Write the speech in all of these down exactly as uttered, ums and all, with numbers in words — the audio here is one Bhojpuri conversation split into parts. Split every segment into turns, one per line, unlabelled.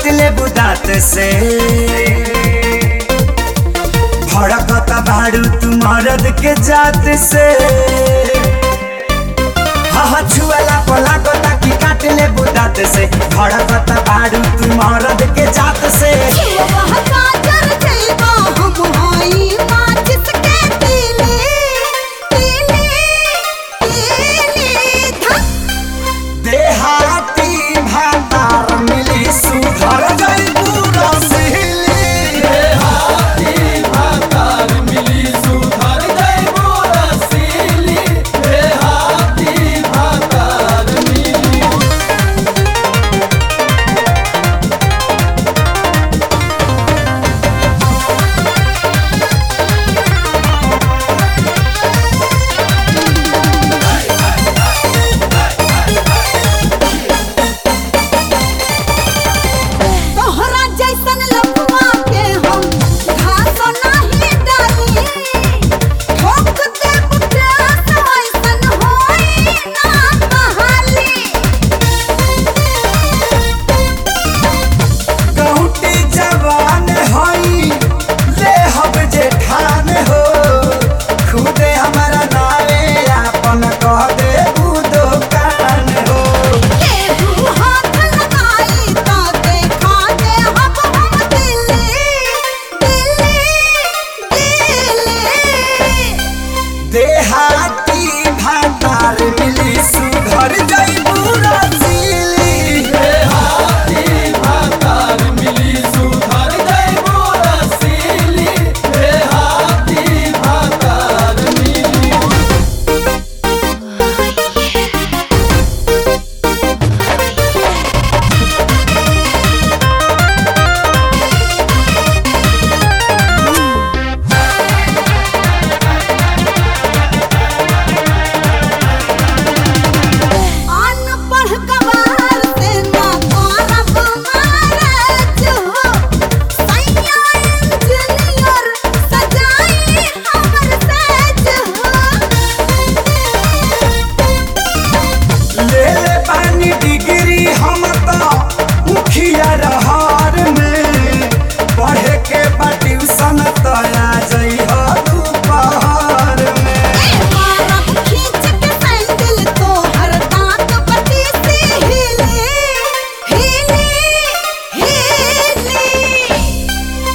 काट ले बुदात से भड़कता बारू तू मरद के जात से हाँ छुअला पला गोता की काट ले बुदात से भड़कता बारू तू मरद के जात से देहाती भातार मिली सुधर जइबू रसीली देहाती भातार मिली सुधर जइबू रसीली देहाती भातार मिली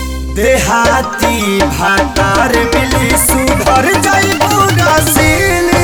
देहाती भातार मिली सुधर जइबू रसीली।